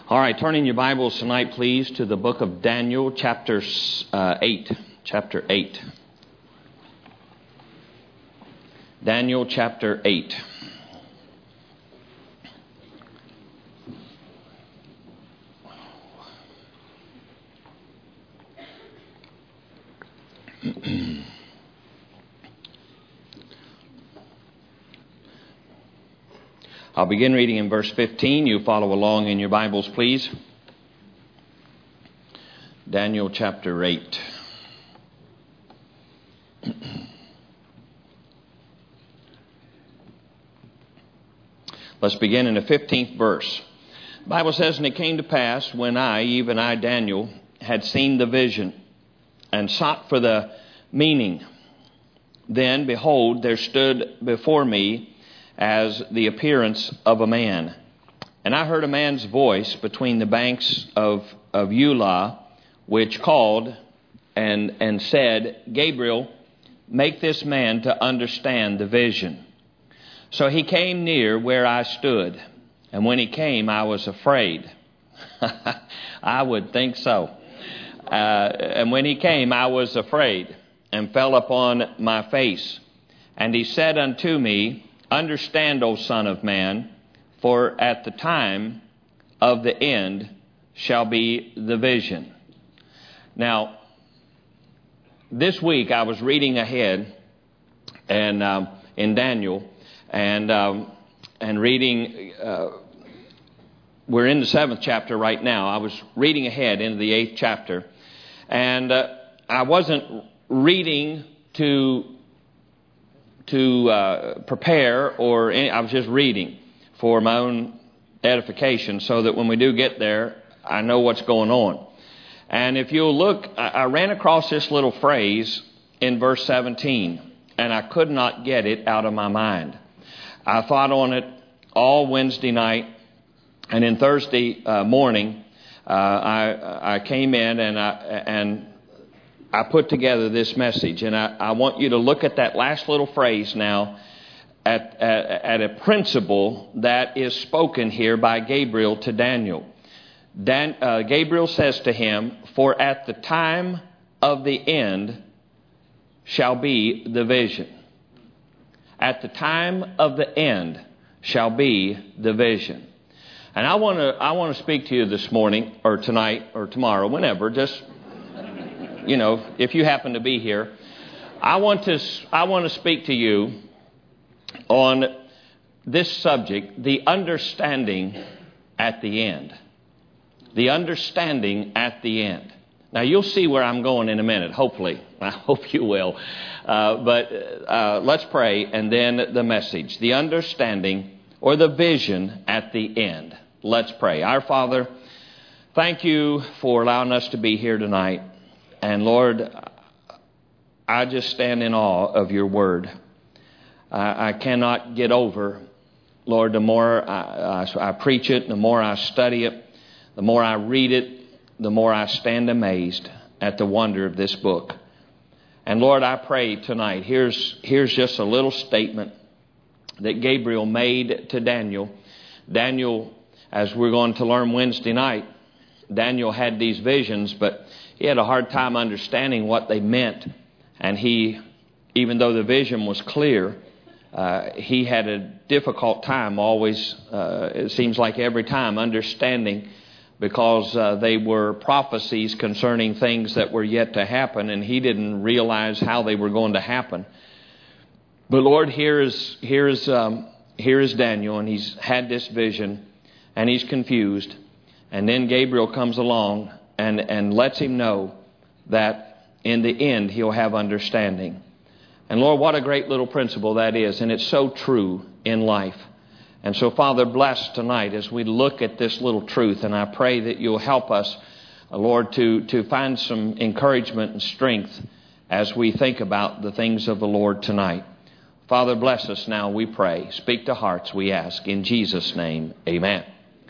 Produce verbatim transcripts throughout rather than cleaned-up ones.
All right, turn in your Bibles tonight, please, to the book of Daniel, chapter uh, eight. Chapter eight. Daniel, chapter eight. I'll begin reading in verse fifteen. You follow along in your Bibles, please. Daniel chapter eight. Let's begin in the fifteenth verse. The Bible says, "And it came to pass, when I, even I, Daniel, had seen the vision, and sought for the meaning, then, behold, there stood before me as the appearance of a man. And I heard a man's voice between the banks of, of Eula, which called and, and said, Gabriel, make this man to understand the vision. So he came near where I stood, and when he came, I was afraid." I would think so. Uh, and when he came, I was afraid, and fell upon my face. And he said unto me, Understand, O Son of Man, for at the time of the end shall be the vision. Now, this week I was reading ahead and um, in Daniel and um, and reading. Uh, we're in the seventh chapter right now. I was reading ahead into the eighth chapter, and uh, I wasn't reading to. to uh, prepare, or any, I was just reading for my own edification so that when we do get there, I know what's going on. And if you'll look, I, I ran across this little phrase in verse seventeen, and I could not get it out of my mind. I thought on it all Wednesday night, and then Thursday uh, morning, uh, I, I came in and I, and I put together this message, and I, I want you to look at that last little phrase now at, at, at a principle that is spoken here by Gabriel to Daniel. Dan, uh, Gabriel says to him, For at the time of the end shall be the vision. At the time of the end shall be the vision. And I want to I want to speak to you this morning or tonight or tomorrow, whenever, just... You know, if you happen to be here, I want to I want to speak to you on this subject, the understanding at the end. The understanding at the end. Now, you'll see where I'm going in a minute, hopefully. I hope you will. Uh, but uh, let's pray, and then the message. The understanding or the vision at the end. Let's pray. Our Father, thank you for allowing us to be here tonight. And Lord, I just stand in awe of your word. I, I cannot get over, Lord, the more I, I, I preach it, the more I study it, the more I read it, the more I stand amazed at the wonder of this book. And Lord, I pray tonight, here's, here's just a little statement that Gabriel made to Daniel. Daniel, as we're going to learn Wednesday night, Daniel had these visions, but he had a hard time understanding what they meant. And he, even though the vision was clear, uh, he had a difficult time always, uh, it seems like every time, understanding, because uh, they were prophecies concerning things that were yet to happen, and he didn't realize how they were going to happen. But Lord, here is, here is, um, here is Daniel, and he's had this vision, and he's confused. And then Gabriel comes along and, and lets him know that in the end he'll have understanding. And Lord, what a great little principle that is. And it's so true in life. And so, Father, bless tonight as we look at this little truth. And I pray that you'll help us, Lord, to, to find some encouragement and strength as we think about the things of the Lord tonight. Father, bless us now, we pray. Speak to hearts, we ask. In Jesus' name, amen.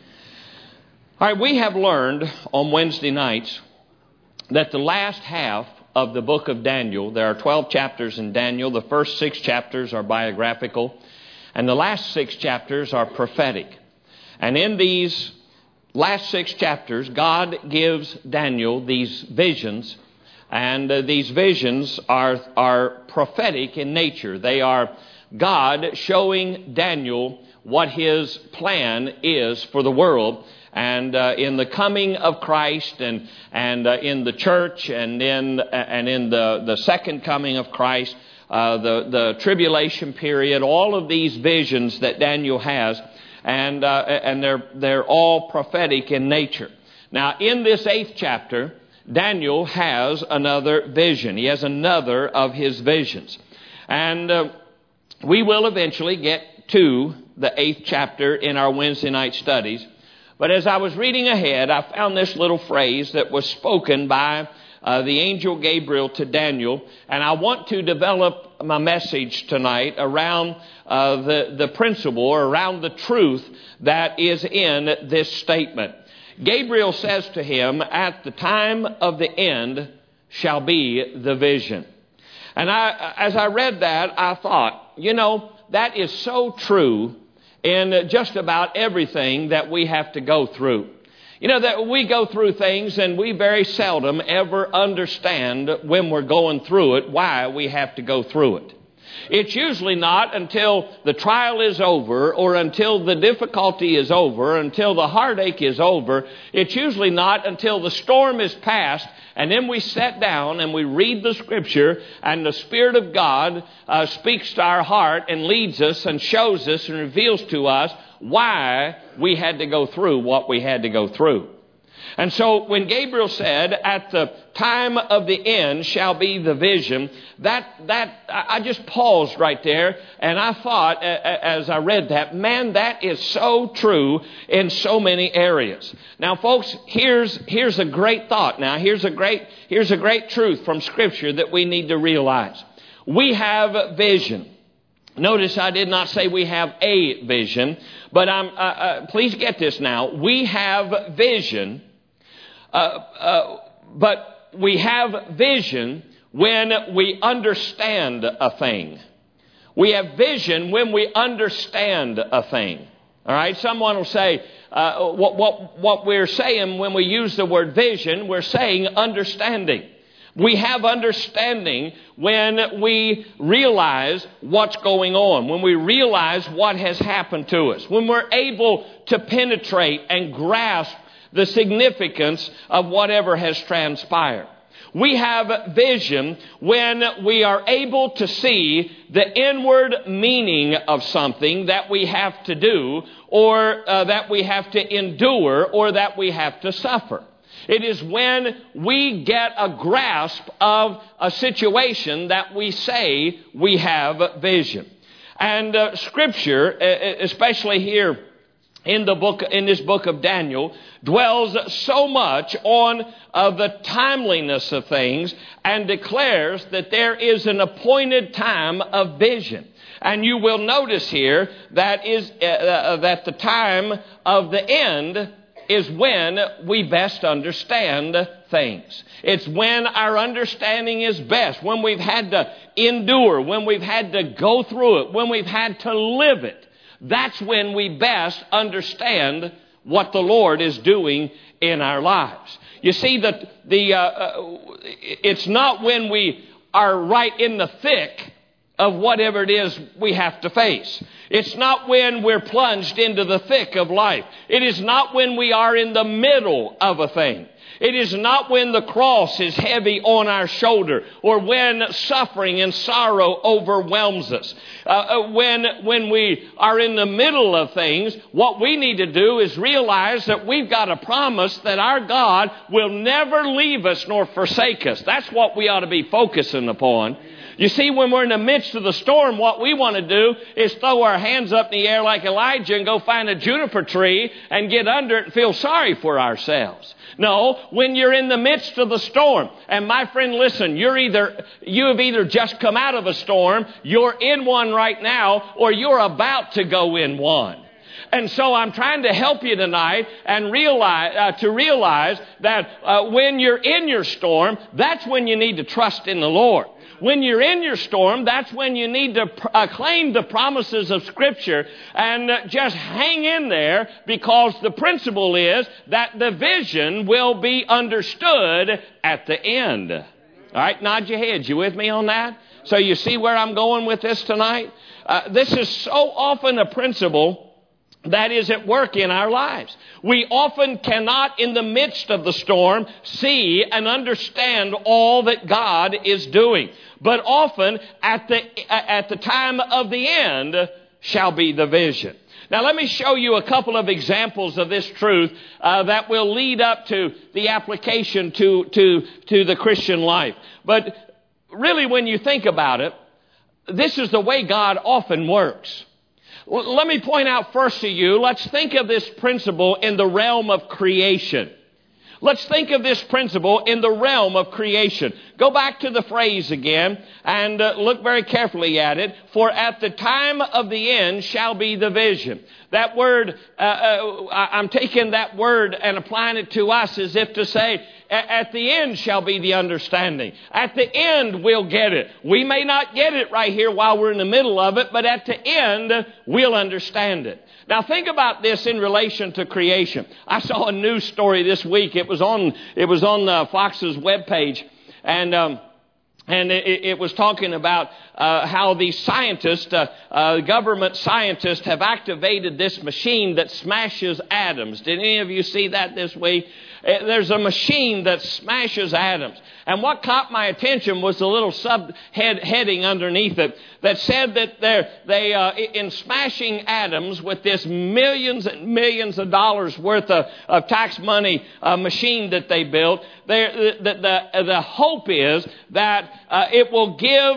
All right, we have learned on Wednesday nights that the last half of the book of Daniel, there are twelve chapters in Daniel. The first six chapters are biographical, and the last six chapters are prophetic. And in these last six chapters, God gives Daniel these visions, and uh, these visions are, are prophetic in nature. They are God showing Daniel what His plan is for the world, and uh, in the coming of Christ, and and uh, in the church, and in and in the, the second coming of Christ, uh, the the tribulation period. All of these visions that Daniel has, and uh, and they're they're all prophetic in nature. Now, in this eighth chapter, Daniel has another vision. He has another of his visions, and uh, we will eventually get to the eighth chapter in our Wednesday night studies. But as I was reading ahead, I found this little phrase that was spoken by uh, the angel Gabriel to Daniel, and I want to develop my message tonight around uh, the, the principle, or around the truth that is in this statement. Gabriel says to him, "At the time of the end shall be the vision." And I, as I read that, I thought, you know, that is so true in just about everything that we have to go through. You know, that we go through things and we very seldom ever understand when we're going through it why we have to go through it. It's usually not until the trial is over, or until the difficulty is over, until the heartache is over. It's usually not until the storm is past, and then we sit down and we read the Scripture, and the Spirit of God uh, speaks to our heart and leads us and shows us and reveals to us why we had to go through what we had to go through. And so when Gabriel said, "At the time of the end shall be the vision," that that I just paused right there, and I thought as I read that, man, that is so true in so many areas. Now, folks, here's here's a great thought. Now, here's a great here's a great truth from Scripture that we need to realize. We have vision. Notice I did not say we have a vision, but I'm uh, uh, please get this now. We have vision. Uh, uh, but we have vision when we understand a thing. We have vision when we understand a thing. All right? Someone will say, uh, what, what, what we're saying when we use the word vision, we're saying understanding. We have understanding when we realize what's going on, when we realize what has happened to us, when we're able to penetrate and grasp the significance of whatever has transpired. We have vision when we are able to see the inward meaning of something that we have to do, or uh, that we have to endure, or that we have to suffer. It is when we get a grasp of a situation that we say we have vision. And uh, Scripture, especially here in the book, in this book of Daniel, dwells so much on uh, the timeliness of things, and declares that there is an appointed time of vision. And you will notice here that is uh, uh, that the time of the end is when we best understand things. It's when our understanding is best, when we've had to endure, when we've had to go through it, when we've had to live it. That's when we best understand what the Lord is doing in our lives. You see, that the uh, uh, it's not when we are right in the thick of whatever it is we have to face. It's not when we're plunged into the thick of life. It is not when we are in the middle of a thing. It is not when the cross is heavy on our shoulder, or when suffering and sorrow overwhelms us. Uh, when, when we are in the middle of things, what we need to do is realize that we've got a promise that our God will never leave us nor forsake us. That's what we ought to be focusing upon. You see, when we're in the midst of the storm, what we want to do is throw our hands up in the air like Elijah and go find a juniper tree and get under it and feel sorry for ourselves. No, when you're in the midst of the storm, and my friend, listen, you're either, you have either just come out of a storm, you're in one right now, or you're about to go in one. And so I'm trying to help you tonight and realize uh, to realize that uh, when you're in your storm, that's when you need to trust in the Lord. When you're in your storm, that's when you need to uh, claim the promises of Scripture and uh, just hang in there, because the principle is that the vision will be understood at the end. All right, nod your heads. You with me on that? So you see where I'm going with this tonight? Uh, this is so often a principle that is at work in our lives. We often cannot, in the midst of the storm, see and understand all that God is doing. But often, at the, at the time of the end, shall be the vision. Now, let me show you a couple of examples of this truth uh, that will lead up to the application to, to, to the Christian life. But really, when you think about it, this is the way God often works. Well, let me point out first to you, let's think of this principle in the realm of creation. Let's think of this principle in the realm of creation. Go back to the phrase again and uh, look very carefully at it. For at the time of the end shall be the vision. That word, uh, uh, I'm taking that word and applying it to us as if to say, at the end shall be the understanding. At the end we'll get it. We may not get it right here while we're in the middle of it, but at the end we'll understand it. Now think about this in relation to creation. I saw a news story this week. It was on it was on uh, Fox's webpage, and um, and it, it was talking about uh, how these scientists, uh, uh, government scientists, have activated this machine that smashes atoms. Did any of you see that this week? There's a machine that smashes atoms. And what caught my attention was the little sub-head heading underneath it that said that they're, they, uh, in smashing atoms with this millions and millions of dollars worth of, of tax money uh, machine that they built, the, the, the, the hope is that uh, it will give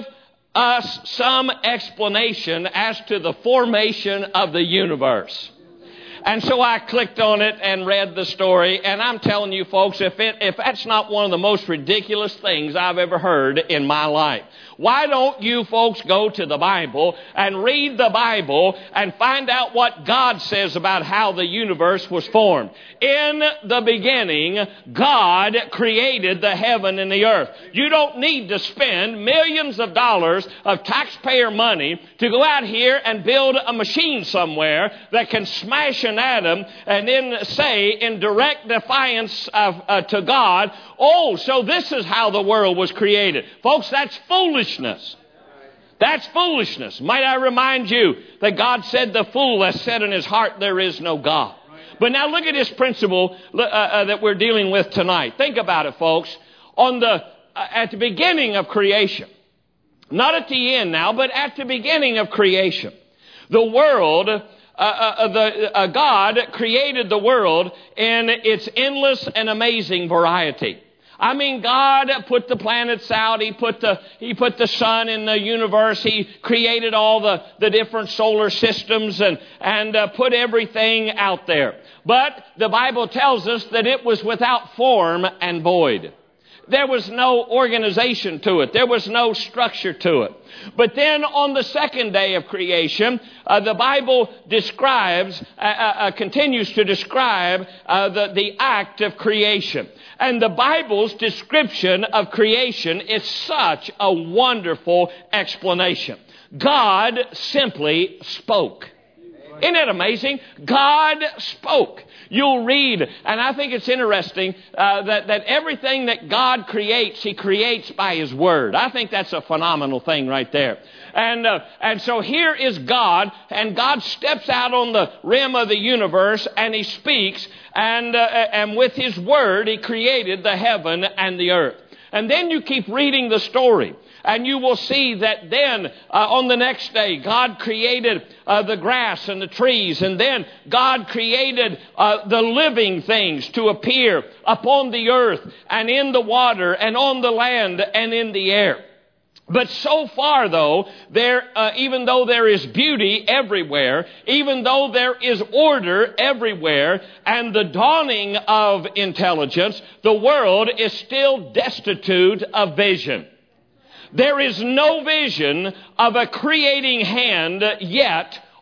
us some explanation as to the formation of the universe. And so I clicked on it and read the story, and I'm telling you folks, if it, if that's not one of the most ridiculous things I've ever heard in my life, why don't you folks go to the Bible and read the Bible and find out what God says about how the universe was formed? In the beginning, God created the heaven and the earth. You don't need to spend millions of dollars of taxpayer money to go out here and build a machine somewhere that can smash an atom and then say in direct defiance of, uh, to God, oh, so this is how the world was created. Folks, that's foolishness. That's foolishness. Might I remind you that God said, the fool has said in his heart, there is no God. But now look at this principle uh, uh, that we're dealing with tonight. Think about it, folks. On the uh, at the beginning of creation, not at the end now, but at the beginning of creation, the world, uh, uh, the uh, God created the world in its endless and amazing variety. I mean, God put the planets out. He put the He put the sun in the universe. He created all the, the different solar systems and, and uh, put everything out there. But the Bible tells us that it was without form and void. There was no organization to it. There was no structure to it. But then on the second day of creation, uh, the Bible describes, uh, uh, continues to describe uh, the, the act of creation. And the Bible's description of creation is such a wonderful explanation. God simply spoke. Isn't that amazing? God spoke. You'll read, and I think it's interesting uh, that, that everything that God creates, He creates by His Word. I think that's a phenomenal thing right there. And uh, and so here is God, and God steps out on the rim of the universe, and He speaks, and uh, and with His Word, He created the heaven and the earth. And then you keep reading the story. And you will see that then uh, on the next day, God created uh, the grass and the trees. And then God created uh, the living things to appear upon the earth and in the water and on the land and in the air. But so far, though, there, uh, even though there is beauty everywhere, even though there is order everywhere, and the dawning of intelligence, the world is still destitute of vision. There is no vision of a creating hand yet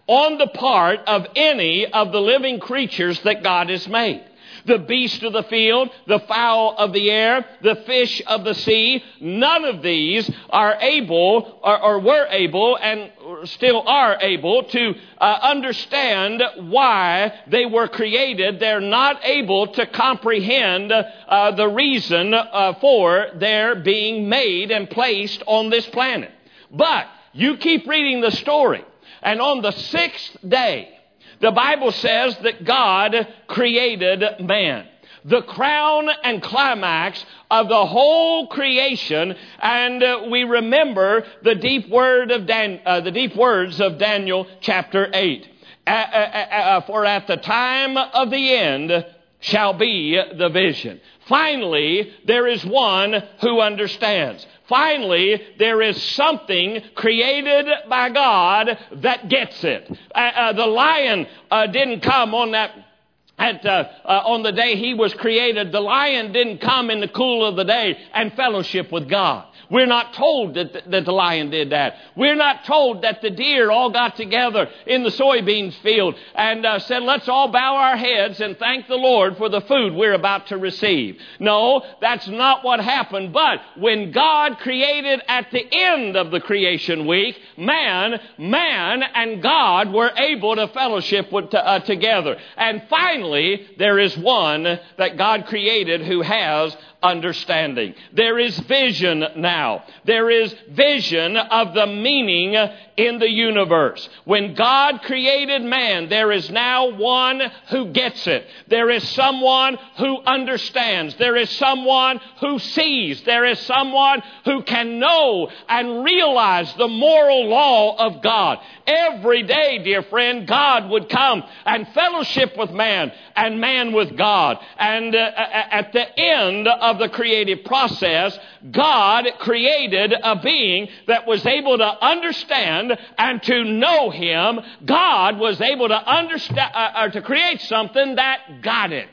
on the part of any of the living creatures that God has made. The beast of the field, the fowl of the air, the fish of the sea, none of these are able or, or were able and still are able to uh, understand why they were created. They're not able to comprehend uh, the reason uh, for their being made and placed on this planet. But you keep reading the story, and on the sixth day, the Bible says that God created man. The crown and climax of the whole creation, and uh, we remember the deep word of Dan, uh, the deep words of Daniel chapter eight. Uh, uh, uh, for at the time of the end shall be the vision. Finally, there is one who understands. Finally, there is something created by God that gets it. Uh, uh, the lion uh, didn't come on that At, uh, uh, on the day he was created. The lion didn't come in the cool of the day and fellowship with God. We're not told that the, that the lion did that. We're not told that the deer all got together in the soybeans field and uh, said, let's all bow our heads and thank the Lord for the food we're about to receive. No, that's not what happened. But when God created at the end of the creation week, man, man and God were able to fellowship with, uh, together. And finally, there is one that God created who has understanding. There is vision now. There is vision of the meaning in the universe. When God created man, there is now one who gets it. There is someone who understands. There is someone who sees. There is someone who can know and realize the moral law of God. Every day, dear friend, God would come and fellowship with man and man with God. And uh, at the end of the creative process, God created a being that was able to understand and to know Him. God was able to understand uh, or to create something that got it.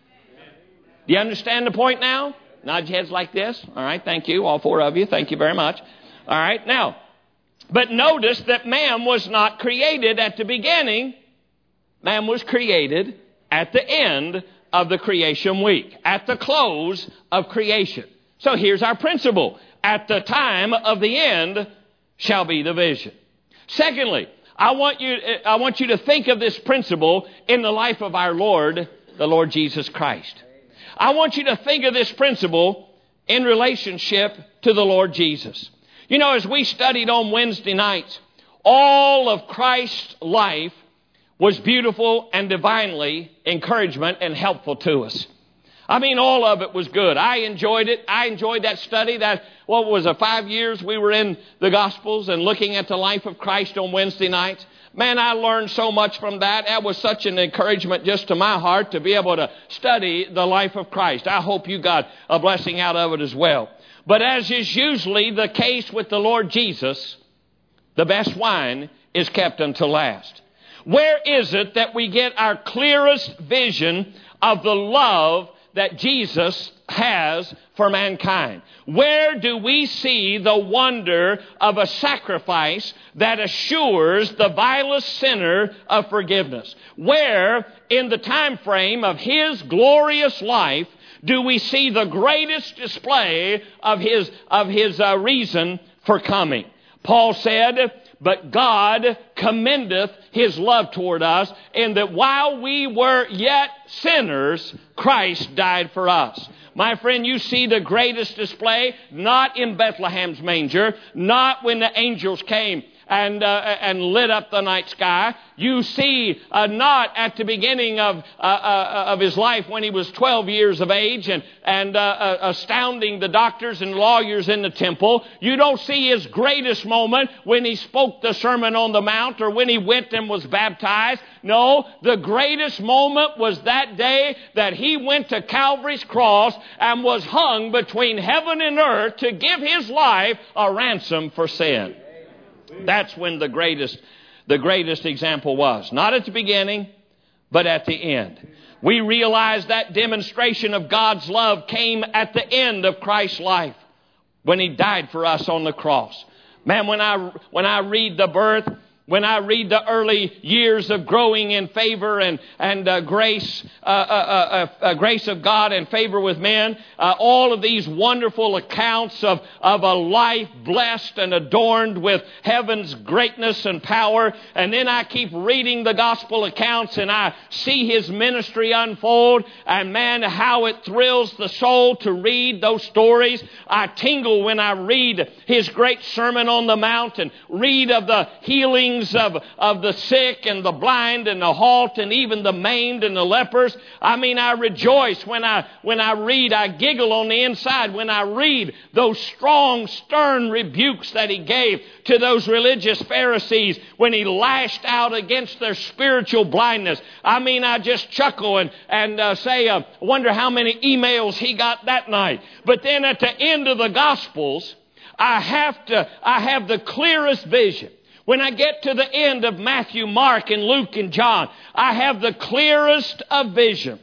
Do you understand the point now? Nod your heads like this. All right, thank you, all four of you. Thank you very much. All right, now, but notice that man was not created at the beginning. Man was created at the end of the creation week, at the close of creation. So here's our principle. At the time of the end shall be the vision. Secondly, I want you, I want you to think of this principle in the life of our Lord, the Lord Jesus Christ. I want you to think of this principle in relationship to the Lord Jesus. You know, as we studied on Wednesday nights, all of Christ's life was beautiful and divinely encouragement and helpful to us. I mean, all of it was good. I enjoyed it. I enjoyed that study. That, what was it, five years we were in the Gospels and looking at the life of Christ on Wednesday nights. Man, I learned so much from that. That was such an encouragement just to my heart to be able to study the life of Christ. I hope you got a blessing out of it as well. But as is usually the case with the Lord Jesus, the best wine is kept until last. Where is it that we get our clearest vision of the love that Jesus has for mankind? Where do we see the wonder of a sacrifice that assures the vilest sinner of forgiveness? Where in the time frame of His glorious life do we see the greatest display of His, of his uh, reason for coming? Paul said, but God commendeth His love toward us in that while we were yet sinners, Christ died for us. My friend, you see the greatest display not in Bethlehem's manger, not when the angels came and uh, and lit up the night sky. You see uh, not at the beginning of uh, uh, of His life when He was twelve years of age and, and uh, uh, astounding the doctors and lawyers in the temple. You don't see His greatest moment when He spoke the Sermon on the Mount or when He went and was baptized. No, the greatest moment was that day that He went to Calvary's cross and was hung between heaven and earth to give His life a ransom for sin. That's when the greatest, the greatest example was. Not at the beginning, but at the end. We realize that demonstration of God's love came at the end of Christ's life when He died for us on the cross. Man, when I, when I read the birth when I read the early years of growing in favor and, and uh, grace, uh, uh, uh, uh, grace of God and favor with men, uh, all of these wonderful accounts of, of a life blessed and adorned with heaven's greatness and power. And then I keep reading the gospel accounts and I see His ministry unfold. And man, how it thrills the soul to read those stories. I tingle when I read His great Sermon on the Mount and read of the healing Of, of the sick and the blind and the halt and even the maimed and the lepers. I mean, I rejoice when I when I read. I giggle on the inside when I read those strong, stern rebukes that He gave to those religious Pharisees when He lashed out against their spiritual blindness. I mean, I just chuckle and, and uh, say, uh, wonder how many emails he got that night. But then at the end of the Gospels, I have to, I have the clearest vision. When I get to the end of Matthew, Mark, and Luke, and John, I have the clearest of vision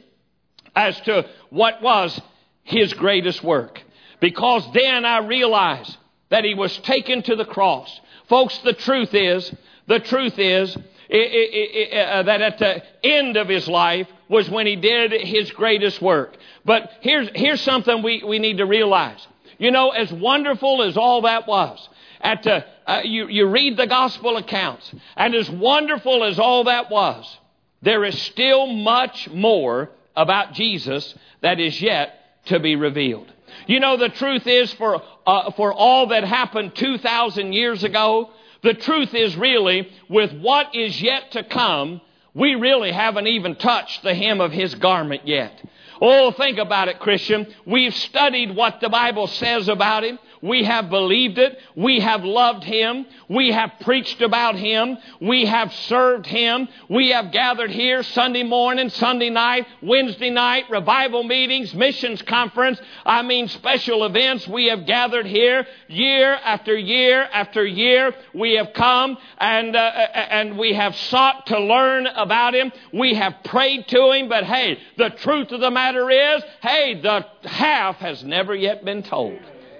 as to what was His greatest work. Because then I realize that He was taken to the cross. Folks, the truth is, the truth is it, it, it, uh, that at the end of His life was when He did His greatest work. But here's, here's something we, we need to realize. You know, as wonderful as all that was, At the, uh, you, you read the gospel accounts, and as wonderful as all that was, there is still much more about Jesus that is yet to be revealed. You know, the truth is for uh, for all that happened two thousand years ago, the truth is really with what is yet to come, we really haven't even touched the hem of His garment yet. Oh, think about it, Christian. We've studied what the Bible says about Him. We have believed it. We have loved Him. We have preached about Him. We have served Him. We have gathered here Sunday morning, Sunday night, Wednesday night, revival meetings, missions conference. I mean, special events. We have gathered here year after year after year. We have come and, uh, and we have sought to learn about Him. We have prayed to Him. But hey, the truth of the matter is, hey, the half has never yet been told.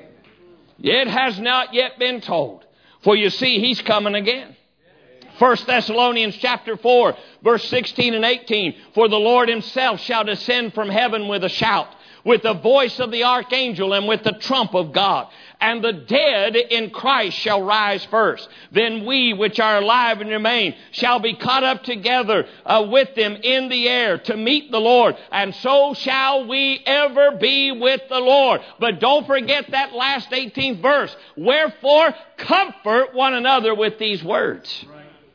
It has not yet been told. For you see, He's coming again. First Thessalonians chapter four, verse sixteen and eighteen. For the Lord Himself shall descend from heaven with a shout, with the voice of the archangel, and with the trump of God. And the dead in Christ shall rise first. Then we which are alive and remain shall be caught up together uh, with them in the air to meet the Lord. And so shall we ever be with the Lord. But don't forget that last eighteenth verse. Wherefore, comfort one another with these words.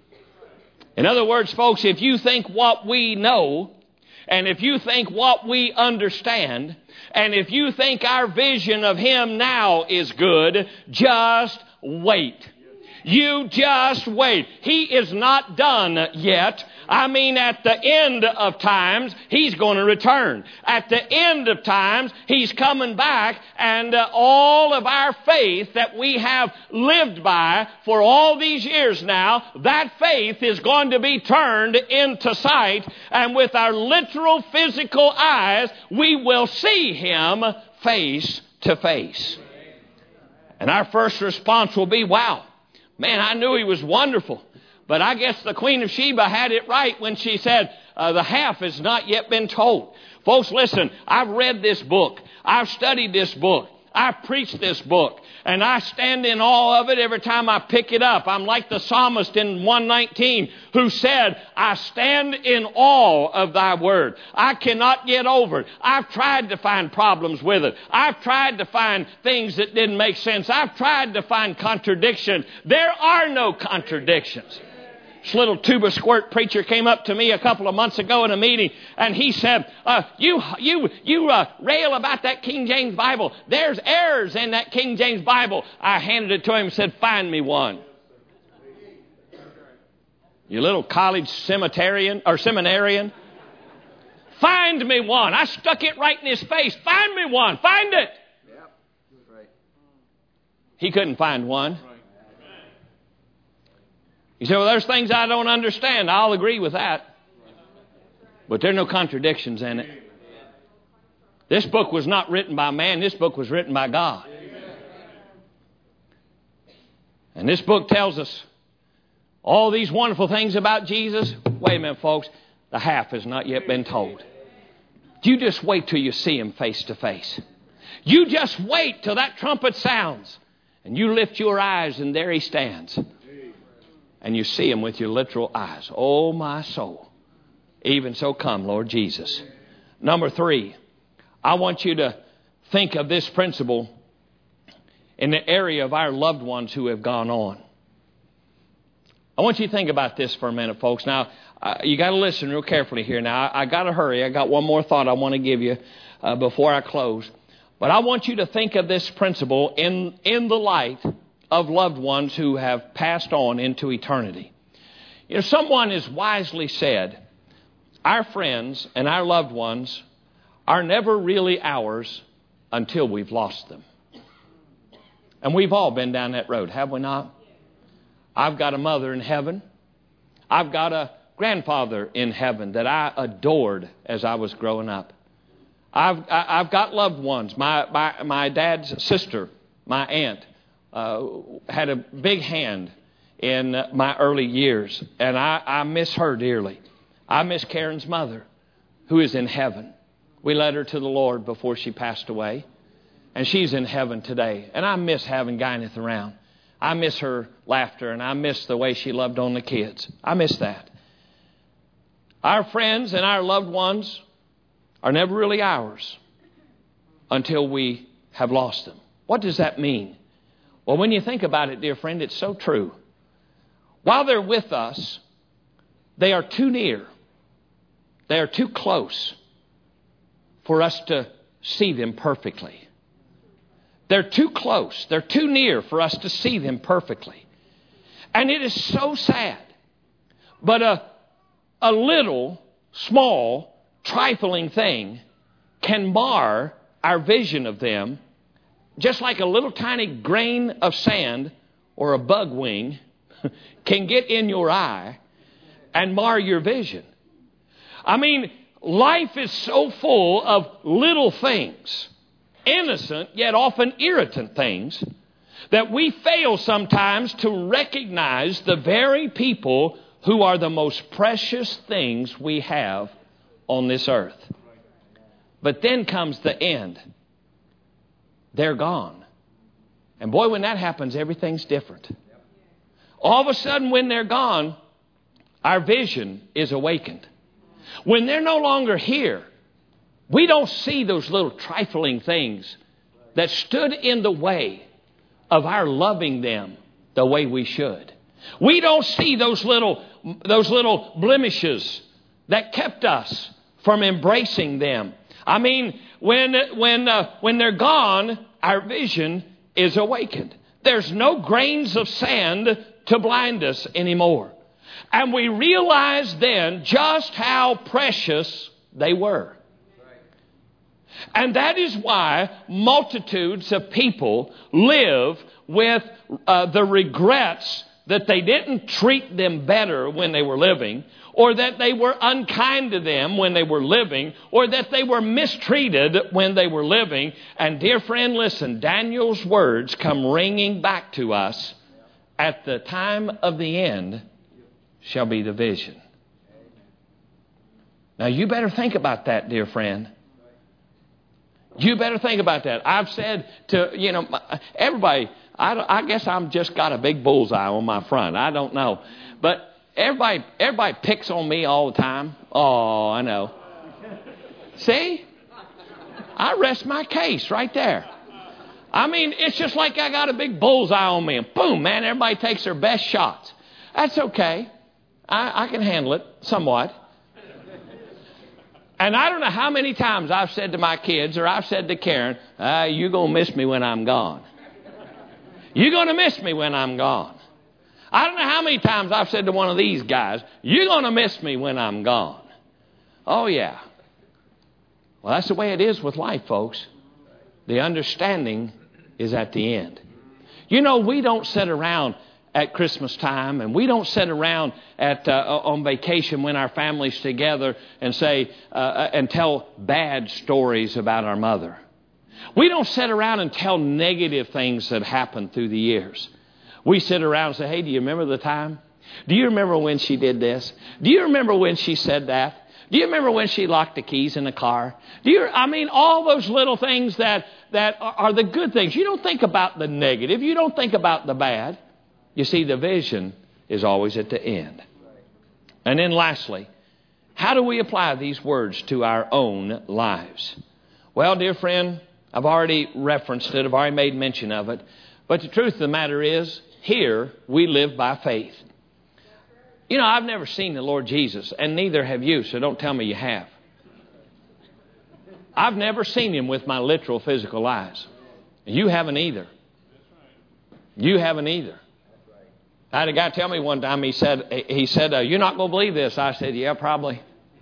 In other words, folks, if you think what we know, and if you think what we understand, and if you think our vision of Him now is good, just wait. You just wait. He is not done yet. I mean, at the end of times, He's going to return. At the end of times, He's coming back, and uh, all of our faith that we have lived by for all these years now, that faith is going to be turned into sight, and with our literal physical eyes, we will see Him face to face. And our first response will be, wow, man, I knew He was wonderful. But I guess the Queen of Sheba had it right when she said, uh, the half has not yet been told. Folks, listen, I've read this book. I've studied this book. I've preached this book. And I stand in awe of it every time I pick it up. I'm like the psalmist in one nineteen who said, I stand in awe of Thy word. I cannot get over it. I've tried to find problems with it. I've tried to find things that didn't make sense. I've tried to find contradictions. There are no contradictions. This little tuba squirt preacher came up to me a couple of months ago in a meeting, and he said, uh, you you you uh, rail about that King James Bible. There's errors in that King James Bible. I handed it to him and said, find me one. You little college seminarian or seminarian. Find me one. I stuck it right in his face. Find me one. Find it. Yep. Right. He couldn't find one. He said, well, there's things I don't understand. I'll agree with that. But there are no contradictions in it. This book was not written by man. This book was written by God. And this book tells us All these wonderful things about Jesus. Wait a minute, folks. The half has not yet been told. You just wait till you see Him face to face. You just wait till that trumpet sounds. And you lift your eyes and there He stands. And you see Him with your literal eyes. Oh, my soul. Even so come, Lord Jesus. Number three, I want you to think of this principle in the area of our loved ones who have gone on. I want you to think about this for a minute, folks. Now, uh, you got to listen real carefully here. Now, I, I got to hurry. I got one more thought I want to give you uh, before I close. But I want you to think of this principle in, in the light of loved ones who have passed on into eternity. You know, someone has wisely said, our friends and our loved ones are never really ours until we've lost them. And we've all been down that road, have we not? I've got a mother in heaven. I've got a grandfather in heaven that I adored as I was growing up. I've, I've got loved ones. My, my, my dad's sister, my aunt, uh, had a big hand in my early years. And I, I miss her dearly. I miss Karen's mother, who is in heaven. We led her to the Lord before she passed away. And she's in heaven today. And I miss having Gwyneth around. I miss her laughter, and I miss the way she loved on the kids. I miss that. Our friends and our loved ones are never really ours until we have lost them. What does that mean? Well, when you think about it, dear friend, it's so true. While they're with us, they are too near. They are too close for us to see them perfectly. They're too close. They're too near for us to see them perfectly. And it is so sad. But a, a little, small, trifling thing can mar our vision of them, just like a little tiny grain of sand or a bug wing can get in your eye and mar your vision. I mean, life is so full of little things, innocent yet often irritant things, that we fail sometimes to recognize the very people who are the most precious things we have on this earth. But then comes the end. They're gone. And boy, when that happens, everything's different. All of a sudden, when they're gone, our vision is awakened. When they're no longer here, we don't see those little trifling things that stood in the way of our loving them the way we should. We don't see those little, those little blemishes that kept us from embracing them. I mean, when, when, uh, when they're gone, our vision is awakened. There's no grains of sand to blind us anymore. And we realize then just how precious they were. And that is why multitudes of people live with uh, the regrets that they didn't treat them better when they were living, or that they were unkind to them when they were living, or that they were mistreated when they were living. And dear friend, listen, Daniel's words come ringing back to us. At the time of the end shall be the vision. Now you better think about that, dear friend. You better think about that. I've said to, you know, everybody, I, I guess I'm just got a big bullseye on my front. I don't know. But everybody, everybody picks on me all the time. Oh, I know. See? I rest my case right there. I mean, it's just like I got a big bullseye on me. And boom, man, everybody takes their best shots. That's okay. I, I can handle it somewhat. And I don't know how many times I've said to my kids, or I've said to Karen, ah, you're going to miss me when I'm gone. You're going to miss me when I'm gone. I don't know how many times I've said to one of these guys, you're going to miss me when I'm gone. Oh, yeah. Well, that's the way it is with life, folks. The understanding is at the end. You know, we don't sit around at Christmas time, and we don't sit around at uh, on vacation when our family's together and say uh, and tell bad stories about our mother. We don't sit around and tell negative things that happened through the years. We sit around and say, hey, do you remember the time? Do you remember when she did this? Do you remember when she said that? Do you remember when she locked the keys in the car? Do you, I mean, all those little things that, that are, are the good things. You don't think about the negative. You don't think about the bad. You see, the vision is always at the end. And then lastly, how do we apply these words to our own lives? Well, dear friend, I've already referenced it. I've already made mention of it. But the truth of the matter is, here we live by faith. You know, I've never seen the Lord Jesus, and neither have you, so don't tell me you have. I've never seen Him with my literal physical eyes. You haven't either. You haven't either. I had a guy tell me one time, he said, he said, uh, you're not going to believe this. I said, yeah, probably.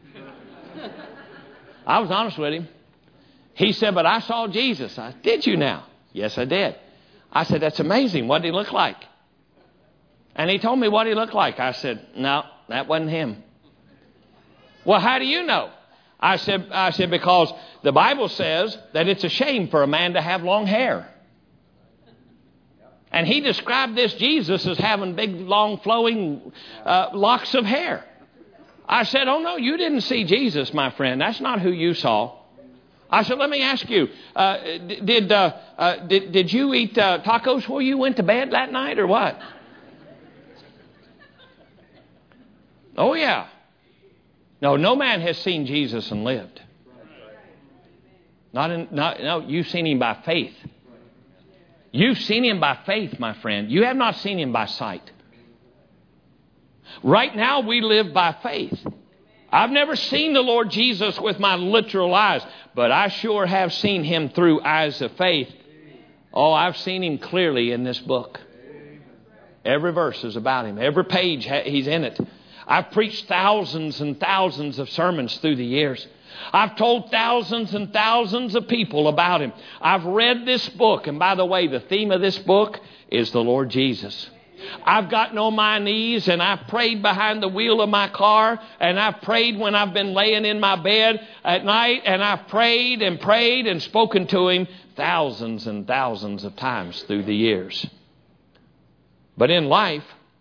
I was honest with him. He said, but I saw Jesus. I said, did you now? Yes, I did. I said, that's amazing. What did He look like? And he told me what He looked like. I said, no, that wasn't Him. Well, how do you know? I said, I said, because the Bible says that it's a shame for a man to have long hair. And He described this Jesus as having big, long, flowing uh, locks of hair. I said, oh, no, you didn't see Jesus, my friend. That's not who you saw. I said, let me ask you, uh, did, uh, uh, did did you eat uh, tacos before you went to bed that night or what? Oh, yeah. No, no man has seen Jesus and lived. Not in, not, no, you've seen Him by faith. You've seen Him by faith, my friend. You have not seen Him by sight. Right now, we live by faith. I've never seen the Lord Jesus with my literal eyes, but I sure have seen Him through eyes of faith. Oh, I've seen Him clearly in this book. Every verse is about Him. Every page, He's in it. I've preached thousands and thousands of sermons through the years. I've told thousands and thousands of people about Him. I've read this book. And by the way, the theme of this book is the Lord Jesus. I've gotten on my knees and I've prayed behind the wheel of my car. And I've prayed when I've been laying in my bed at night. And I've prayed and prayed and spoken to Him thousands and thousands of times through the years. But in life,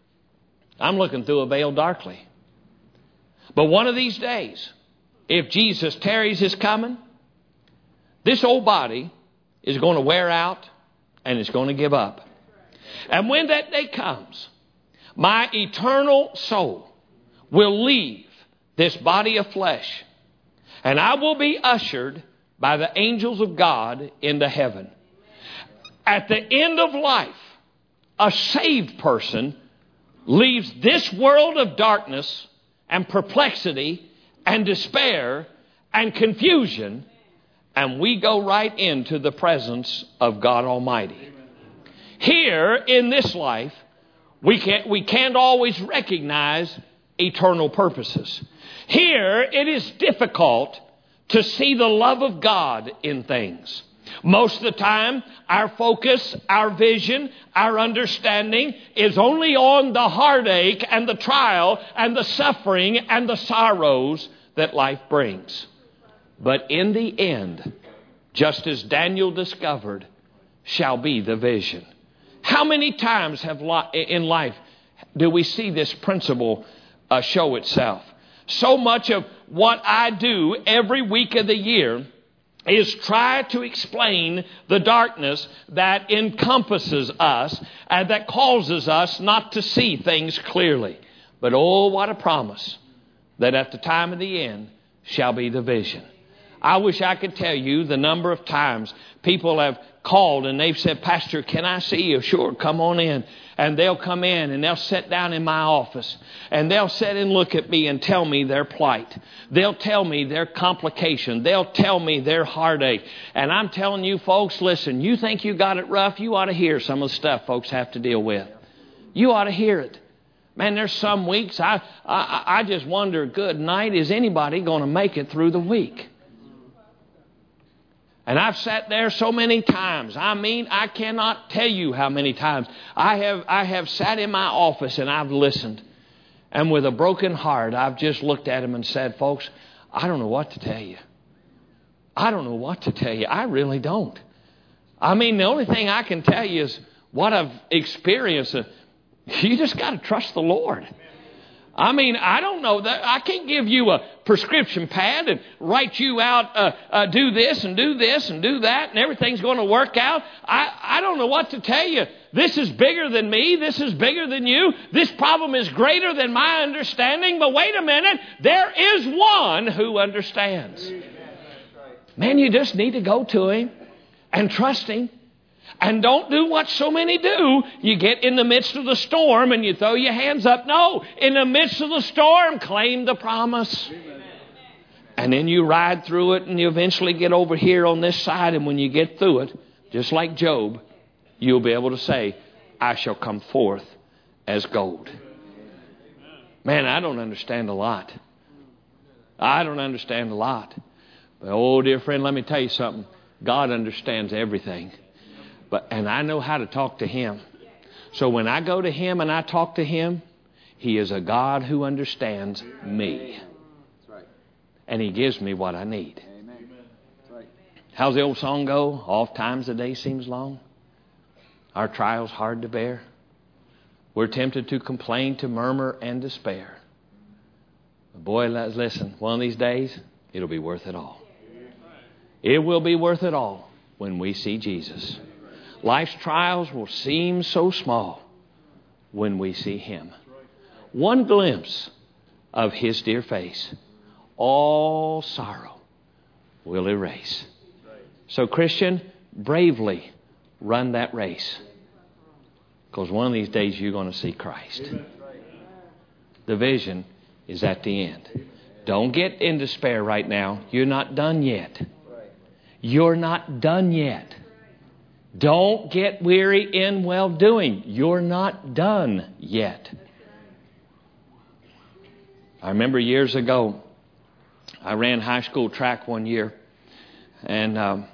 I'm looking through a veil darkly. But one of these days, if Jesus tarries His coming, this old body is going to wear out and it's going to give up. And when that day comes, my eternal soul will leave this body of flesh, and I will be ushered by the angels of God into heaven. At the end of life, a saved person leaves this world of darkness and perplexity and despair and confusion, and we go right into the presence of God Almighty. Here in this life, we can't, we can't always recognize eternal purposes. Here it is difficult to see the love of God in things. Most of the time, our focus, our vision, our understanding is only on the heartache and the trial and the suffering and the sorrows that life brings. But in the end, just as Daniel discovered, shall be the vision. How many times have in life do we see this principle uh, show itself? So much of what I do every week of the year is try to explain the darkness that encompasses us and that causes us not to see things clearly. But oh, what a promise that at the time of the end shall be the vision. I wish I could tell you the number of times people have called and they've said, Pastor, can I see you? Sure, come on in. And they'll come in and they'll sit down in my office and they'll sit and look at me and tell me their plight. They'll tell me their complication. They'll tell me their heartache. And I'm telling you folks, listen, you think you got it rough, you ought to hear some of the stuff folks have to deal with. You ought to hear it. Man, there's some weeks I, I, I just wonder, good night, is anybody going to make it through the week? And I've sat there so many times. I mean, I cannot tell you how many times I have I have sat in my office and I've listened. And with a broken heart, I've just looked at them and said, folks, I don't know what to tell you. I don't know what to tell you. I really don't. I mean, the only thing I can tell you is what I've experienced. You just got to trust the Lord. I mean, I don't know that I can't give you a prescription pad and write you out, uh, uh, do this and do this and do that and everything's going to work out. I, I don't know what to tell you. This is bigger than me. This is bigger than you. This problem is greater than my understanding. But wait a minute. There is one who understands. Man, you just need to go to Him and trust Him. And don't do what so many do. You get in the midst of the storm and you throw your hands up. No, in the midst of the storm, claim the promise. And then you ride through it and you eventually get over here on this side. And when you get through it, just like Job, you'll be able to say, I shall come forth as gold. Man, I don't understand a lot. I don't understand a lot. But oh, dear friend, let me tell you something. God understands everything. But, and I know how to talk to Him. So when I go to Him and I talk to Him, He is a God who understands me. And He gives me what I need. How's the old song go? Oft times the day seems long. Our trials hard to bear. We're tempted to complain, to murmur, and despair. But boy, listen, one of these days, it'll be worth it all. It will be worth it all when we see Jesus. Life's trials will seem so small when we see Him. One glimpse of His dear face, all sorrow will erase. So, Christian, bravely run that race. Because one of these days you're going to see Christ. The vision is at the end. Don't get in despair right now. You're not done yet. You're not done yet. Don't get weary in well-doing. You're not done yet. I remember years ago, I ran high school track one year. And um,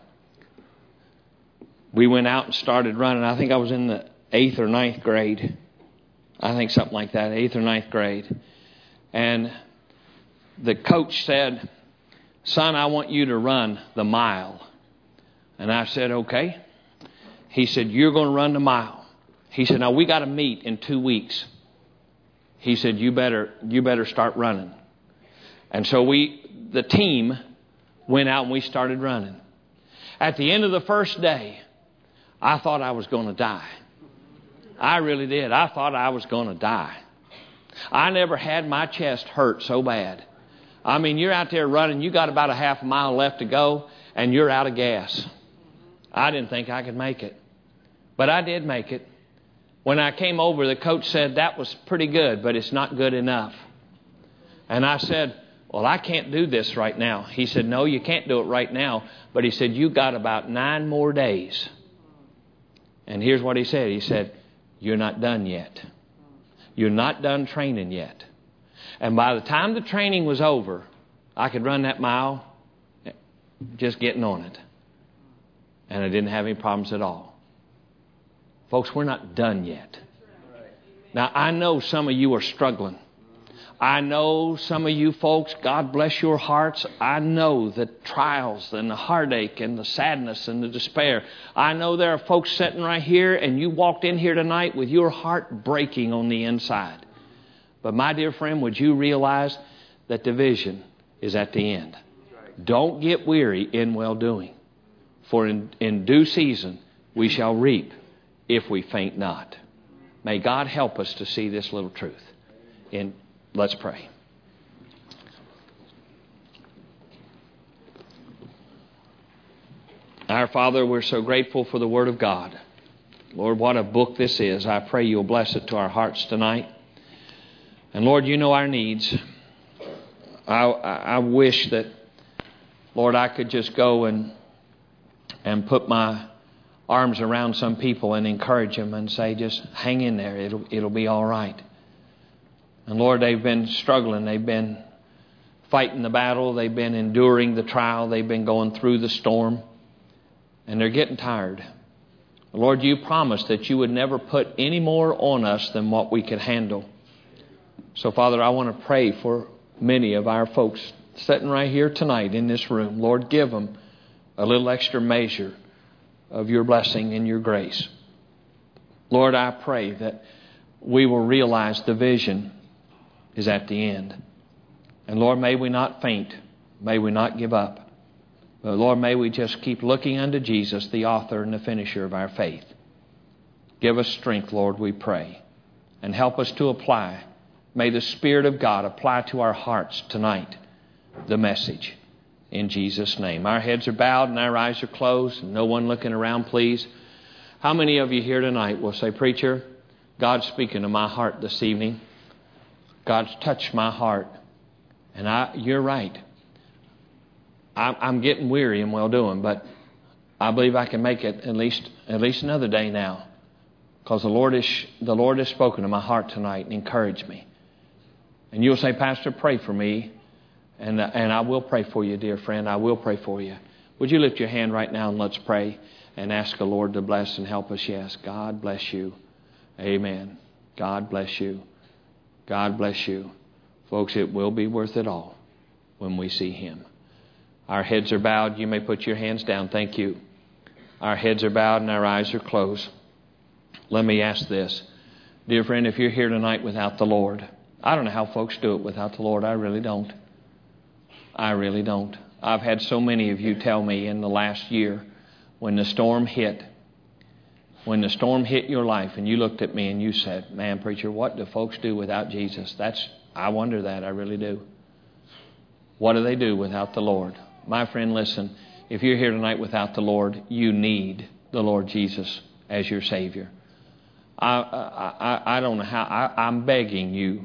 we went out and started running. I think I was in the eighth or ninth grade. I think something like that, eighth or ninth grade. And the coach said, son, I want you to run the mile. And I said, okay. He said, you're going to run the mile. He said, now we got to meet in two weeks. He said, you better, you better start running. And so we, the team went out and we started running. At the end of the first day, I thought I was going to die. I really did. I thought I was going to die. I never had my chest hurt so bad. I mean, you're out there running. You got about a half a mile left to go, and you're out of gas. I didn't think I could make it. But I did make it. When I came over, the coach said, that was pretty good, but it's not good enough. And I said, well, I can't do this right now. He said, no, you can't do it right now. But he said, you got about nine more days. And here's what he said. He said, you're not done yet. You're not done training yet. And by the time the training was over, I could run that mile just getting on it. And I didn't have any problems at all. Folks, we're not done yet. Now, I know some of you are struggling. I know some of you folks, God bless your hearts. I know the trials and the heartache and the sadness and the despair. I know there are folks sitting right here and you walked in here tonight with your heart breaking on the inside. But my dear friend, would you realize that the vision is at the end? Don't get weary in well-doing. For in, in due season we shall reap if we faint not. May God help us to see this little truth. In Let's pray. Our Father, we're so grateful for the Word of God. Lord, what a book this is. I pray you'll bless it to our hearts tonight. And Lord, you know our needs. I, I wish that, Lord, I could just go and and put my arms around some people and encourage them and say, just hang in there. It'll, it'll be all right. And Lord, they've been struggling. They've been fighting the battle. They've been enduring the trial. They've been going through the storm. And they're getting tired. Lord, you promised that you would never put any more on us than what we could handle. So, Father, I want to pray for many of our folks sitting right here tonight in this room. Lord, give them a little extra measure of your blessing and your grace. Lord, I pray that we will realize the vision is at the end. And Lord, may we not faint. May we not give up. But Lord, may we just keep looking unto Jesus, the author and the finisher of our faith. Give us strength, Lord, we pray. And help us to apply. May the Spirit of God apply to our hearts tonight the message. In Jesus' name. Our heads are bowed and our eyes are closed. No one looking around, please. How many of you here tonight will say, Preacher, God's speaking to my heart this evening. God's touched my heart. And I, you're right. I'm, I'm getting weary and well doing, but I believe I can make it at least at least another day now. Because the Lord is the Lord has spoken to my heart tonight and encouraged me. And you'll say, Pastor, pray for me. And, uh, and I will pray for you, dear friend. I will pray for you. Would you lift your hand right now and let's pray and ask the Lord to bless and help us? Yes, God bless you. Amen. God bless you. God bless you. Folks, it will be worth it all when we see Him. Our heads are bowed. You may put your hands down. Thank you. Our heads are bowed and our eyes are closed. Let me ask this. Dear friend, if you're here tonight without the Lord, I don't know how folks do it without the Lord. I really don't. I really don't. I've had so many of you tell me in the last year when the storm hit, when the storm hit your life and you looked at me and you said, man, preacher, what do folks do without Jesus? That's, I wonder that. I really do. What do they do without the Lord? My friend, listen, if you're here tonight without the Lord, you need the Lord Jesus as your Savior. I, I, I, I don't know how, I, I'm begging you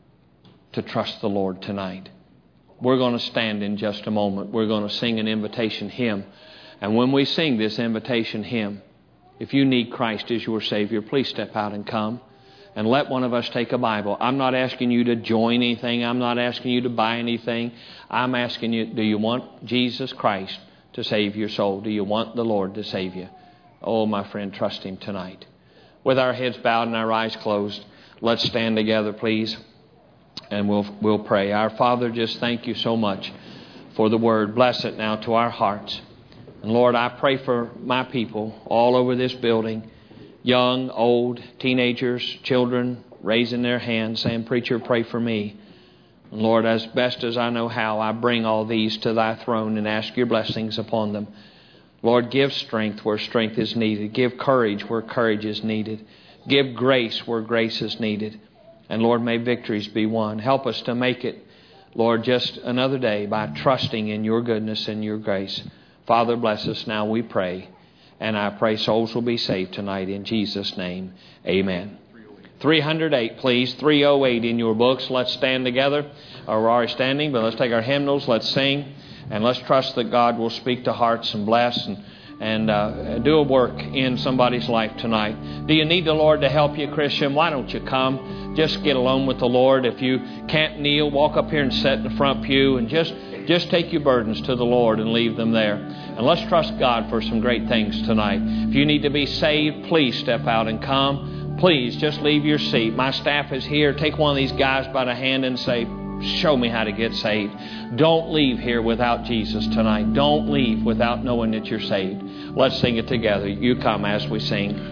to trust the Lord tonight. We're going to stand in just a moment. We're going to sing an invitation hymn. And when we sing this invitation hymn, if you need Christ as your Savior, please step out and come. And let one of us take a Bible. I'm not asking you to join anything. I'm not asking you to buy anything. I'm asking you, do you want Jesus Christ to save your soul? Do you want the Lord to save you? Oh, my friend, trust Him tonight. With our heads bowed and our eyes closed, let's stand together, please. And we'll we'll pray. Our Father, just thank you so much for the word. Bless it now to our hearts. And Lord, I pray for my people all over this building, young, old, teenagers, children, raising their hands, saying, Preacher, pray for me. And Lord, as best as I know how, I bring all these to Thy throne and ask your blessings upon them. Lord, give strength where strength is needed. Give courage where courage is needed. Give grace where grace is needed. And Lord, may victories be won. Help us to make it, Lord, just another day by trusting in your goodness and your grace. Father, bless us now, we pray. And I pray souls will be saved tonight in Jesus' name. Amen. three oh eight, please. three oh eight in your books. Let's stand together. Or we're already standing, but let's take our hymnals. Let's sing. And let's trust that God will speak to hearts and bless and, and uh, do a work in somebody's life tonight. Do you need the Lord to help you, Christian? Why don't you come? Just get alone with the Lord. If you can't kneel, walk up here and sit in the front pew and just, just take your burdens to the Lord and leave them there. And let's trust God for some great things tonight. If you need to be saved, please step out and come. Please just leave your seat. My staff is here. Take one of these guys by the hand and say, show me how to get saved. Don't leave here without Jesus tonight. Don't leave without knowing that you're saved. Let's sing it together. You come as we sing.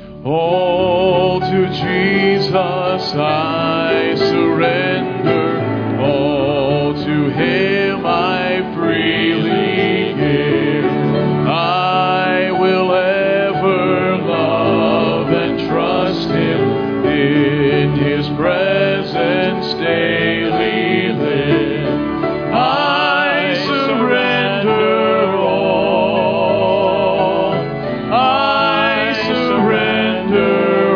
All to Jesus I surrender. All to Him I freely give. I will ever love and trust Him. In His presence daily live. I surrender all. I surrender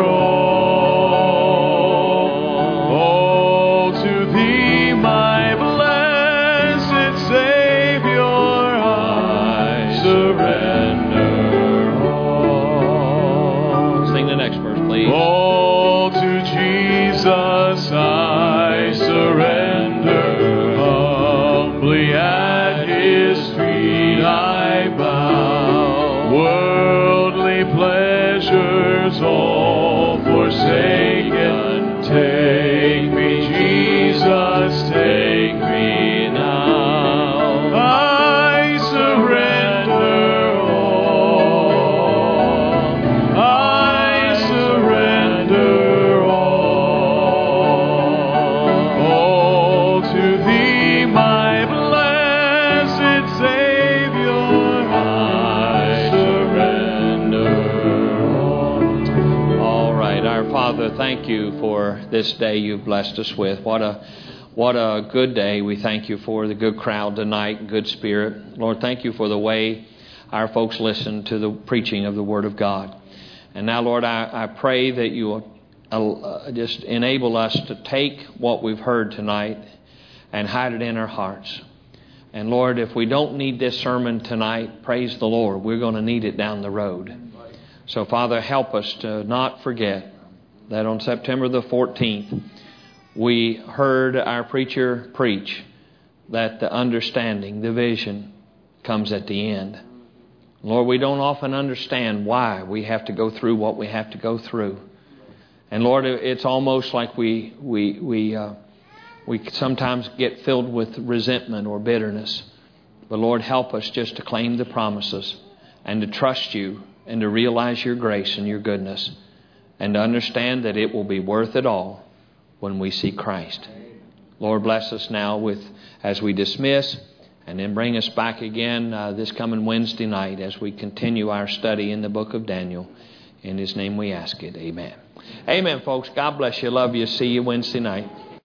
all. All to Thee, my blessed Savior, I surrender all. Sing the next verse, please. All to Jesus I surrender. Humbly at His feet I bow. Worldly pleasures all forsaken. Take me, Jesus, take me now. I surrender all. I surrender all. Father, thank you for this day you've blessed us with. What a what a good day. We thank you for the good crowd tonight, good spirit. Lord, thank you for the way our folks listen to the preaching of the Word of God. And now, Lord, I, I pray that you will uh, just enable us to take what we've heard tonight and hide it in our hearts. And Lord, if we don't need this sermon tonight, praise the Lord, we're going to need it down the road. So, Father, help us to not forget that on September the fourteenth, we heard our preacher preach that the understanding, the vision, comes at the end. Lord, we don't often understand why we have to go through what we have to go through. And Lord, it's almost like we we we uh, we sometimes get filled with resentment or bitterness. But Lord, help us just to claim the promises and to trust you and to realize your grace and your goodness and to understand that it will be worth it all when we see Christ. Lord, bless us now with as we dismiss, and then bring us back again uh, this coming Wednesday night as we continue our study in the book of Daniel. In His name we ask it. Amen. Amen, folks. God bless you. Love you. See you Wednesday night.